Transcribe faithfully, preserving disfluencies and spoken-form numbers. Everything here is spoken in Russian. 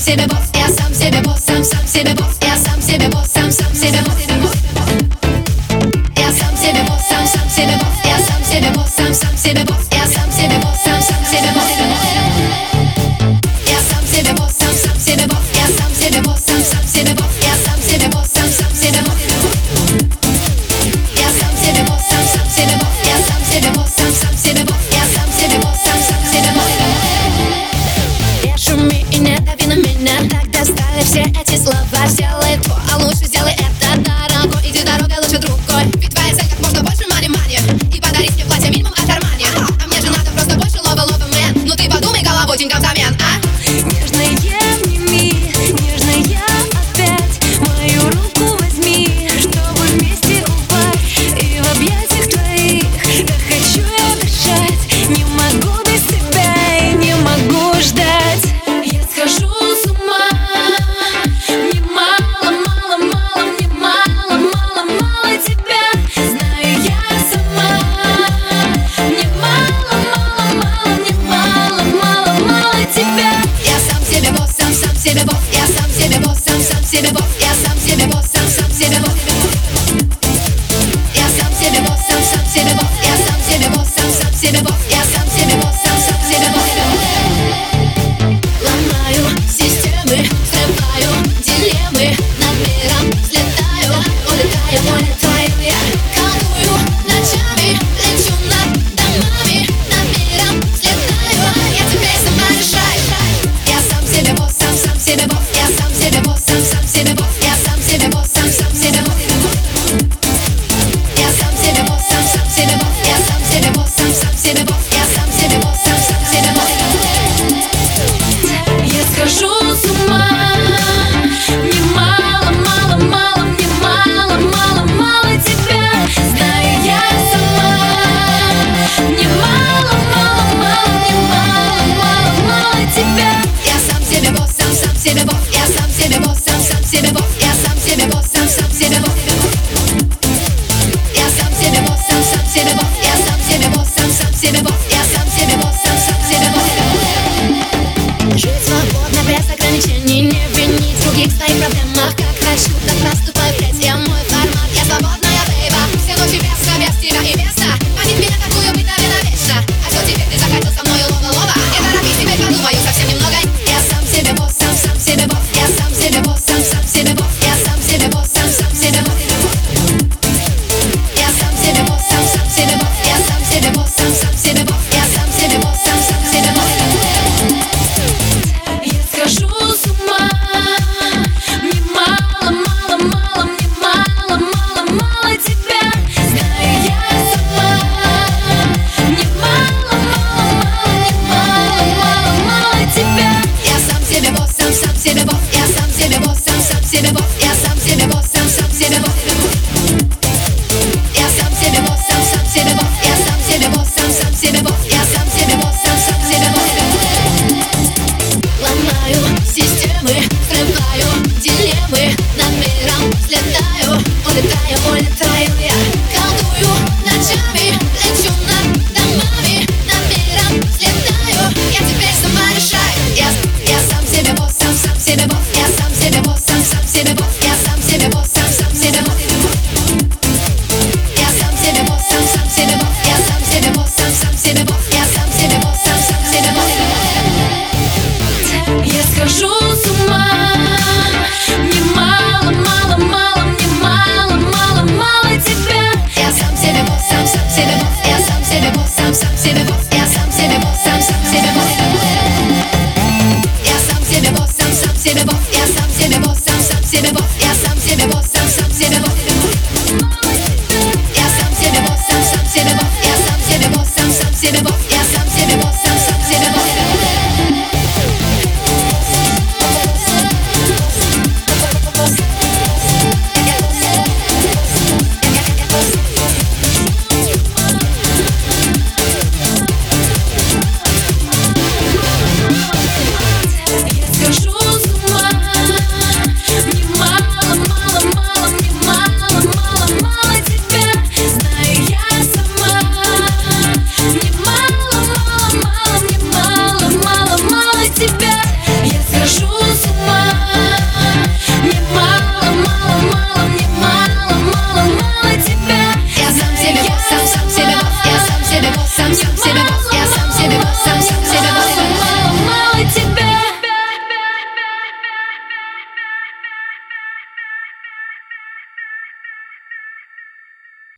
себе босс, я сам себе босс, сам сам себе босс, я сам себе босс, сам сам себе босс. Я сам себе босс, сам сам себе босс, я сам себе босс, сам сам себе босс, я сам себе босс, сам сам себе босс. Я сам себе босс, сам сам себе босс, я сам себе босс, сам сам себе босс, я сам себе босс, сам сам себе босс. Я сам себе босс, сам сам себе босс, я сам себе босс, сам сам себе босс, я сам себе босс, сам сам себе босс. Не шуми и не дави на меня, так достали все эти слова. Сделай то, а лучше сделай это, дорогой. Иди дорогой лучше другой. Ведь твоя цель как можно больше мани-мани, и подарить мне платье минимум от Армани. А мне же надо просто больше лова-лова, мэн. Ну ты подумай головой, деньгам взамен, а? Нежная, обними, нежная опять мою руку возьми, чтобы вместе упасть и в объятиях твоих. Да хочу я дышать, не могу без тебя и не могу ждать. Я схожу с ума, мне мало, мало, мало, мне мало, мало, мало тебя. Знаю я сама, мне мало, мало, мало, мне мало, мало, мало тебя. Я сам себе босс, сам сам себе босс, я сам себе босс, сам сам себе босс, я сам себе босс, сам сам себе босс. Я сам себе босс, сам сам себе босс, я сам себе босс, сам сам себе босс, я сам себе босс, сам сам себе босс. Ломаю системы, взрываю дилеммы, над миром взлетаю, улетаю, улетаю я. Колдую ночами, лечу над домами, над миром взлетаю, я теперь сама решаю. Я сам себе босс, сам сам себе босс, я сам себе босс, сам сам себе босс, я сам себе босс, сам сам себе босс. Я сам себе босс, сам сам себе босс, я сам себе босс, сам сам себе босс, я сам себе босс, сам сам себе босс. Я схожу с ума, мне мало, мало, мало, мне мало, мало, мало тебя. Знаю я сама, мне мало, мало, мало, мне мало, мало, мало тебя. Я сам себе босс, сам сам себе босс, я сам себе босс, сам сам себе босс, я сам себе босс, сам сам себе босс. Я сам себе босс, сам сам себе босс, я сам себе босс, сам сам себе босс, я сам себе босс, сам сам себе босс. Жить свободно, без ограничений, не винить других в своих проблемах. Как хочу, так поступаю впредь, я мой формат, я свободная бейба. Все ночи без, без тебя и места, манит меня такую быть, наверное, вечно. А что теперь ты захотел со мною лова-лова? Не торопись, теперь подумаю совсем немного. Я сам себе босс, сам сам себе босс, я сам себе босс, сам сам себе босс, я сам себе босс, сам сам себе босс. Я сам себе босс, сам сам себе босс, я сам себе босс, сам сам себе босс, я сам себе босс, сам сам себе босс. Я схожу с ума, мне мало, мало, мало, мне мало, мало, мало тебя. Знаю я сама, мне мало, мало, мало, мне мало, мало, мало тебя. Я сам себе босс, сам сам себе босс, я сам себе босс, сам сам себе босс, я сам себе босс, сам сам себе босс. Я сам себе босс, сам сам себе босс, я сам себе босс, сам сам себе босс, я сам себе босс, сам сам себе босс. Ломаю системы, взрываю дилеммы, над миром взлетаю, улетаю, улетаю я. Колдую ночами, лечу над домами, над миром взлетаю, я теперь сама решаю. Я, я сам себе босс, сам сам себе босс, я сам себе босс, сам сам себе босс, я сам себе босс, сам сам себе босс. Я сам себе босс, сам сам себе босс, я сам себе босс, сам сам себе босс, я сам себе босс, сам сам себе босс. Я схожу с ума, мне мало, мало, мало, мне мало, мало, мало тебя. Я сам себе босс, сам сам себе босс, я сам себе босс, сам сам себе босс, я сам себе босс, сам сам себе босс. Я сам себе босс, сам сам себе босс, я сам себе босс, сам сам себе босс.